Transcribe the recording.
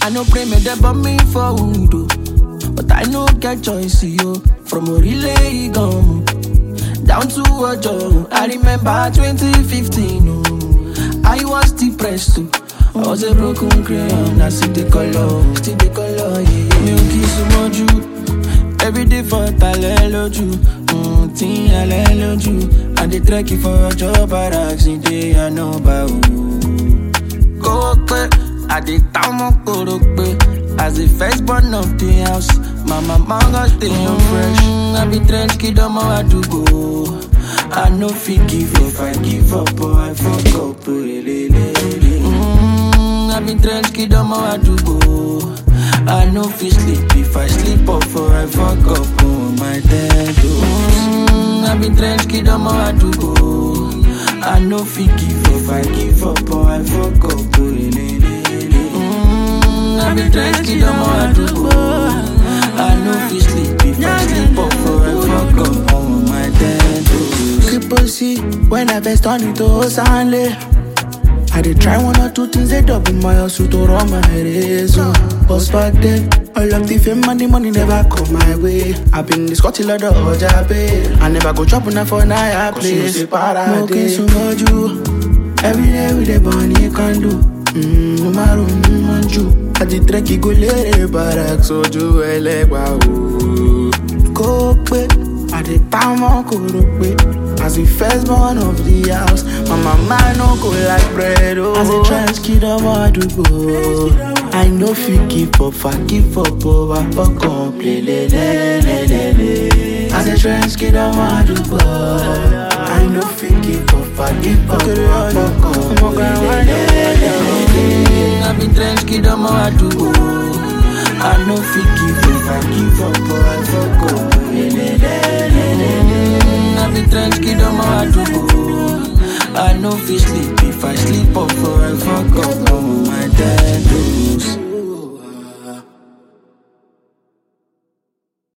I no pray me they bomb me for wood, but I no get choice, yo. From a relay gum down to a job. I remember 2015, I was depressed too. I was a broken crayon, I still the color, yeah. Me kiss you, every day for Taleloju, teen Aleloju. I dey trek you for a job, I accident, I know about go up, I dey town as the first born of the house. My mama got stay on fresh. I be trench kid on my do go. I no fit give if I give up or I fuck up. I be trench kid on my do go. I no fit sleep if I sleep up or I fuck up on my dead. I be trench kid on my do go. I no fit give if I give up or I fuck up. I be trench kid on my do go. I know if sleep if I sleep up for a fuck up on my dead. Triple C, when I first turn into Stanley, I did try one or two things, they double my hustle to run my race. But back then, all of the fame and the money never come my way. I been the Scotty lot of Ojabe. I never go chopping up for night place. Smoking so much you. Every day with the bunny can do. No matter manju. I did trek go lere barak so ju elegba o. Go pe, I did pamo korope. As the first born of the house, my mama no go like bread oh. As a trans kid of my do go, I know if you give up, I give up oh. I fuck up, le. As a trans kid of my do go, I know if you give up, I give up, I fuck up, I be trench kid on my do go. I know if you give if I give up or I fuck up. I be trench kid on my do go. I know if you sleep if I sleep up or I fuck up on my dead.